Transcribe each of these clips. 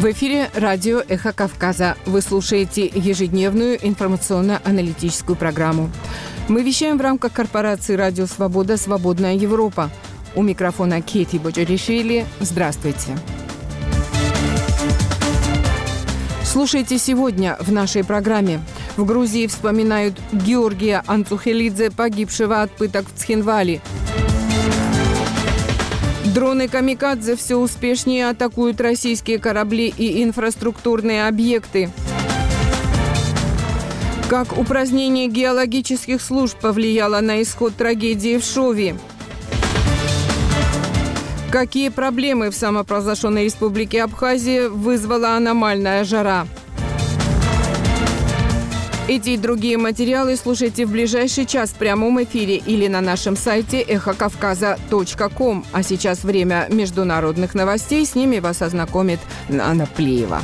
В эфире радио «Эхо Кавказа». Вы слушаете ежедневную информационно-аналитическую программу. Мы вещаем в рамках корпорации «Радио Свобода. Свободная Европа». У микрофона Кети Боджаришвили. Здравствуйте. Слушайте сегодня в нашей программе. В Грузии вспоминают Георгия Анцухелидзе, погибшего от пыток в Цхинвале. Дроны «Камикадзе» все успешнее атакуют российские корабли и инфраструктурные объекты. Как упразднение геологических служб повлияло на исход трагедии в Шове? Какие проблемы в самопровозглашенной республике Абхазия вызвала аномальная жара? Эти и другие материалы слушайте в ближайший час в прямом эфире или на нашем сайте эхокавказа.ком. А сейчас время международных новостей. С ними вас ознакомит Анна Плиева.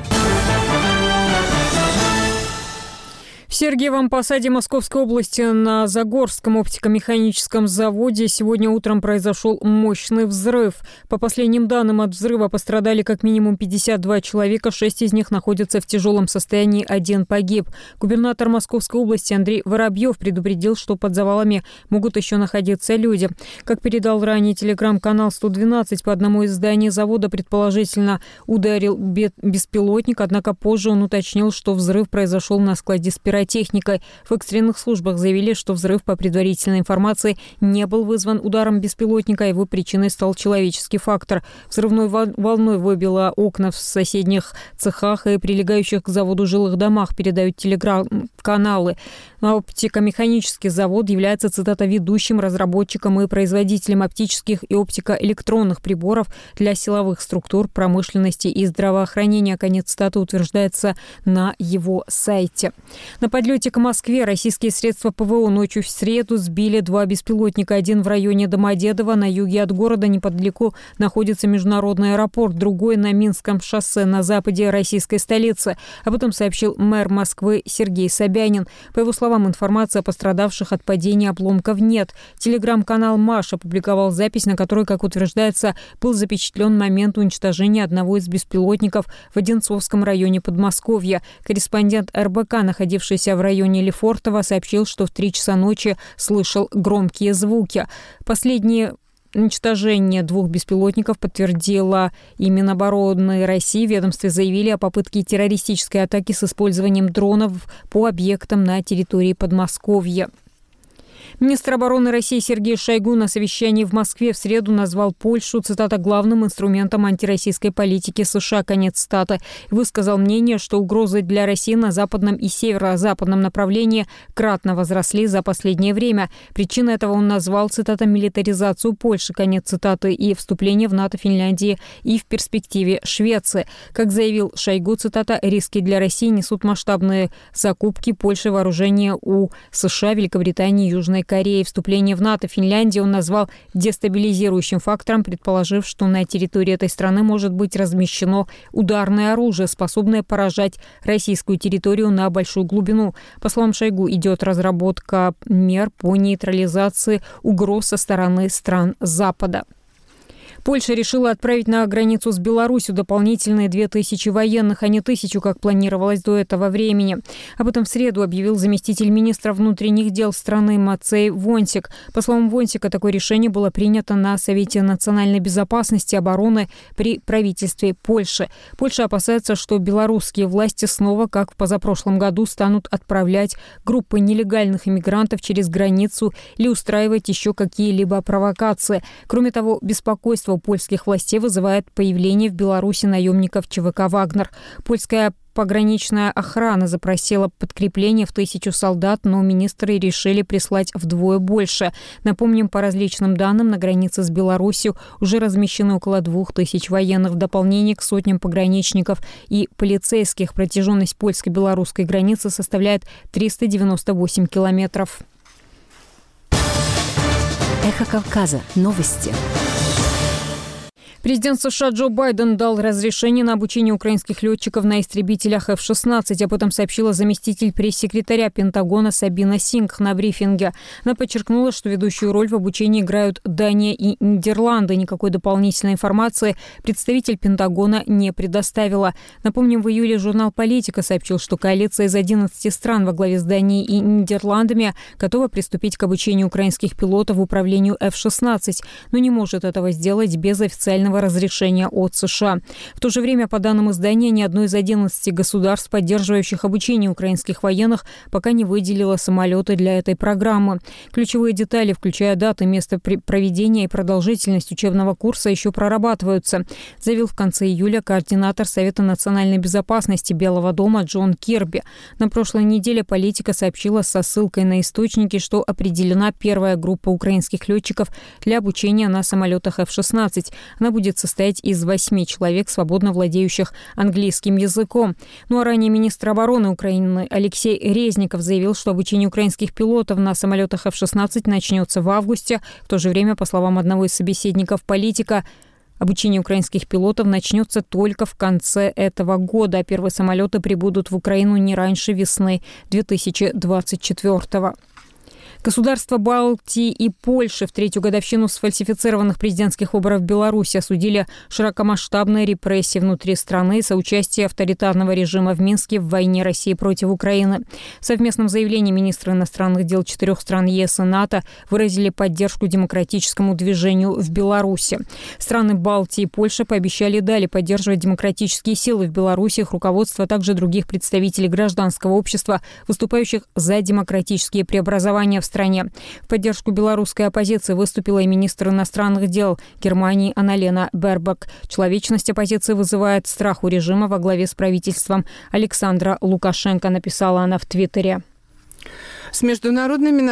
В Сергиевом Посаде Московской области на Загорском оптико-механическом заводе сегодня утром произошел мощный взрыв. По последним данным, от взрыва пострадали как минимум 52 человека, 6 из них находятся в тяжелом состоянии, 1 погиб. Губернатор Московской области Андрей Воробьев предупредил, что под завалами могут еще находиться люди. Как передал ранее телеграм-канал 112, по одному из зданий завода предположительно ударил беспилотник, однако позже он уточнил, что взрыв произошел на складе с пиротехникой. В экстренных службах заявили, что взрыв, по предварительной информации, не был вызван ударом беспилотника, а его причиной стал человеческий фактор. Взрывной волной выбило окна в соседних цехах и прилегающих к заводу жилых домах, передают телеграм-каналы. Оптико-механический завод является, цитата, ведущим разработчиком и производителем оптических и оптико-электронных приборов для силовых структур, промышленности и здравоохранения. Конец цитаты утверждается на его сайте. На подлете к Москве российские средства ПВО ночью в среду сбили 2 беспилотника. Один в районе Домодедово, на юге от города, неподалеку находится международный аэропорт, другой на Минском шоссе, на западе российской столицы. Об этом сообщил мэр Москвы Сергей Собянин. По его словам, информации о пострадавших от падения обломков нет. Телеграм-канал «Маш» опубликовал запись, на которой, как утверждается, был запечатлен момент уничтожения одного из беспилотников в Одинцовском районе Подмосковья. Корреспондент РБК, находившийся в районе Лефортово, сообщил, что в 3 часа ночи слышал громкие звуки. Последнее уничтожение 2 беспилотников подтвердила и Минобороны России. В ведомстве заявили о попытке террористической атаки с использованием дронов по объектам на территории Подмосковья. Министр обороны России Сергей Шойгу на совещании в Москве в среду назвал Польшу, цитата, главным инструментом антироссийской политики США, конец цитаты. Высказал мнение, что угрозы для России на западном и северо-западном направлении кратно возросли за последнее время. Причиной этого он назвал, цитата, милитаризацию Польши, конец цитаты, и вступление в НАТО Финляндии и в перспективе Швеции. Как заявил Шойгу, цитата, риски для России несут масштабные закупки Польши вооружения у США, Великобритании и Южной Кореи. Вступление в НАТО Финляндии он назвал дестабилизирующим фактором, предположив, что на территории этой страны может быть размещено ударное оружие, способное поражать российскую территорию на большую глубину. По словам Шойгу, идет разработка мер по нейтрализации угроз со стороны стран Запада. Польша решила отправить на границу с Беларусью дополнительные 2000 военных, а не 1000, как планировалось до этого времени. Об этом в среду объявил заместитель министра внутренних дел страны Мацей Вонсик. По словам Вонсика, такое решение было принято на Совете национальной безопасности и обороны при правительстве Польши. Польша опасается, что белорусские власти снова, как в позапрошлом году, станут отправлять группы нелегальных иммигрантов через границу или устраивать еще какие-либо провокации. Кроме того, беспокойство у польских властей вызывает появление в Беларуси наемников ЧВК «Вагнер». Польская пограничная охрана запросила подкрепление в 1000 солдат, но министры решили прислать вдвое больше. Напомним, по различным данным, на границе с Беларусью уже размещены около 2000 военных. В дополнение к сотням пограничников и полицейских протяженность польско-белорусской границы составляет 398 километров. Эхо Кавказа. Новости. Президент США Джо Байден дал разрешение на обучение украинских летчиков на истребителях F-16. Об этом сообщила заместитель пресс-секретаря Пентагона Сабина Сингх на брифинге. Она подчеркнула, что ведущую роль в обучении играют Дания и Нидерланды. Никакой дополнительной информации представитель Пентагона не предоставила. Напомним, в июле журнал «Политика» сообщил, что коалиция из 11 стран во главе с Данией и Нидерландами готова приступить к обучению украинских пилотов в управлению F-16, но не может этого сделать без официального разрешения от США. В то же время, по данным издания, ни одно из 11 государств, поддерживающих обучение украинских военных, пока не выделило самолеты для этой программы. Ключевые детали, включая даты, место проведения и продолжительность учебного курса, еще прорабатываются, заявил в конце июля координатор Совета национальной безопасности Белого дома Джон Кирби. На прошлой неделе «Политика» сообщила со ссылкой на источники, что определена первая группа украинских летчиков для обучения на самолетах F-16. Она будет состоять из 8 человек, свободно владеющих английским языком. Ну а ранее министр обороны Украины Алексей Резников заявил, что обучение украинских пилотов на самолетах F-16 начнется в августе. В то же время, по словам одного из собеседников «Политика», обучение украинских пилотов начнется только в конце этого года, а первые самолеты прибудут в Украину не раньше весны 2024-го. Государства Балтии и Польши в третью годовщину сфальсифицированных президентских выборов в Беларуси осудили широкомасштабные репрессии внутри страны и соучастие авторитарного режима в Минске в войне России против Украины. В совместном заявлении министры иностранных дел 4 стран ЕС и НАТО выразили поддержку демократическому движению в Беларуси. Страны Балтии и Польши пообещали и далее поддерживать демократические силы в Беларуси, их руководство, а также других представителей гражданского общества, выступающих за демократические преобразования в стране. В поддержку белорусской оппозиции выступила и министр иностранных дел Германии Анналена Бербок. Человечность оппозиции вызывает страх у режима во главе с правительством Александра Лукашенко, написала она в Твиттере. С международными